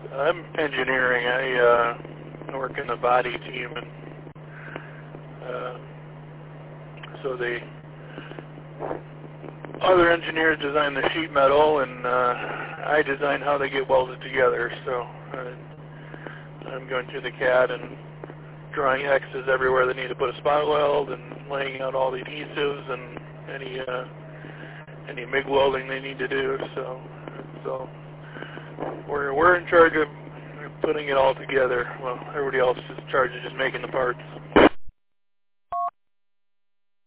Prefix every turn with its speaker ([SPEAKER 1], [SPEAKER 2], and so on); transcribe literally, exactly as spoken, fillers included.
[SPEAKER 1] I'm engineering. I uh, work in the body team, and uh, so the other engineers design the sheet metal, and uh, I design how they get welded together. So uh, I'm going through the C A D and drawing X's everywhere they need to put a spot weld, and laying out all the adhesives and any uh, any MIG welding they need to do. So so we're we're in charge of putting it all together. Well, everybody else is in charge of just making the parts.